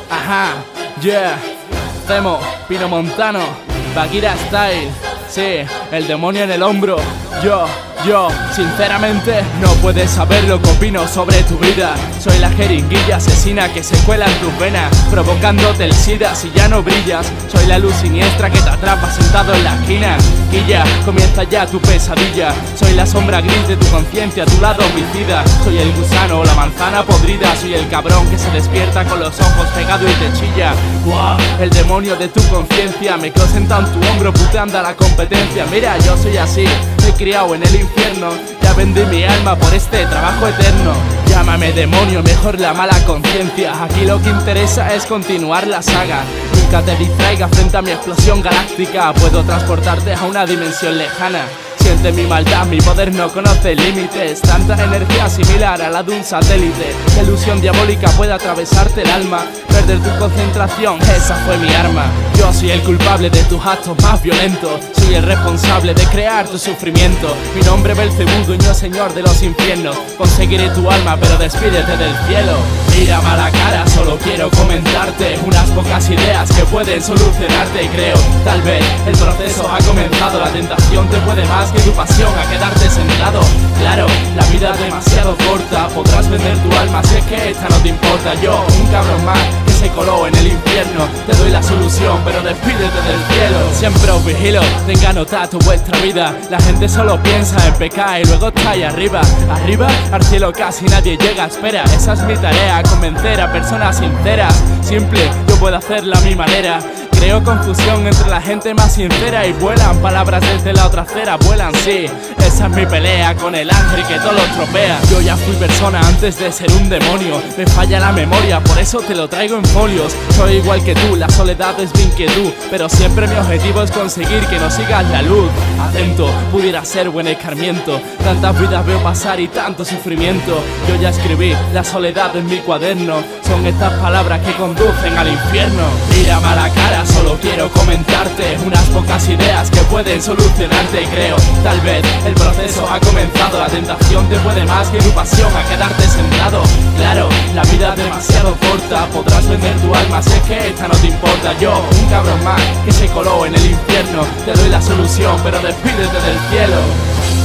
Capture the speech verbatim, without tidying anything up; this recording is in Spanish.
Ajá, yeah. Temo, Pino Montano, Bagheera Style. Sí, el demonio en el hombro. Yo, yo, sinceramente, no puedes saber lo que opino sobre tu vida. Soy la jeringuilla asesina que se cuela en tus venas, provocándote el sida si ya no brillas. Soy la luz siniestra que te atrapa sentado en la esquina. Guilla, comienza ya tu pesadilla. Soy la sombra gris de tu conciencia, tu lado homicida. Soy el gusano, la manzana podrida. Soy el cabrón que se despierta con los ojos pegados y te chilla. Wow, el demonio de tu conciencia. Me quedo sentado en tu hombro puteando a la competencia. Mira, yo soy así, me he criado en el infierno. Ya vendí mi alma por este trabajo eterno. Llámame demonio, mejor la mala conciencia. Aquí lo que interesa es continuar la saga. Nunca te distraigas frente a mi explosión galáctica. Puedo transportarte a una dimensión lejana. Siente mi maldad, mi poder no conoce límites. Tanta energía similar a la de un satélite. La ilusión diabólica puede atravesarte el alma. Perder tu concentración, esa fue mi arma. Yo soy el culpable de tus actos más violentos. Soy el responsable de crear tu sufrimiento. Mi nombre es Belcebú, dueño señor de los infiernos. Conseguiré tu alma, pero despídete del cielo. Mírame a la cara, solo quiero comentarte unas pocas ideas que pueden solucionarte. Creo, tal vez, el proceso ha comenzado. La tentación te puede más que tu pasión a quedarte sentado. Claro, la vida es demasiado corta. Podrás vender tu alma si es que esta no te importa. Yo, un cabrón más que se coló en el infierno, te doy la solución, pero despídete del cielo. Siempre os vigilo, tenga nota tu vuestra vida. La gente solo piensa en pecar y luego está ahí arriba. Arriba, al cielo casi nadie llega. Espera, esa es mi tarea, convencer a personas sinceras. Simple, yo puedo hacerla a mi manera. Creo confusión entre la gente más sincera y vuelan palabras desde la otra acera, vuelan, sí. Esa es mi pelea con el ángel que todo lo estropea. Yo ya fui persona antes de ser un demonio. Me falla la memoria, por eso te lo traigo en folios. Soy igual que tú, la soledad es mi inquietud, pero siempre mi objetivo es conseguir que no sigas la luz. Atento, pudiera ser buen escarmiento. Tantas vidas veo pasar y tanto sufrimiento. Yo ya escribí la soledad en mi cuaderno. Son estas palabras que conducen al infierno. Mírame a la cara, solo quiero comentarte unas pocas ideas que pueden solucionarte. Creo, tal vez, el proceso ha comenzado. La tentación te puede más que tu pasión a quedarte sentado. Claro, la vida es demasiado corta. Podrás vender tu alma si es que esta no te importa. Yo, un cabrón más que se coló en el infierno, te doy la solución, pero despídete del cielo.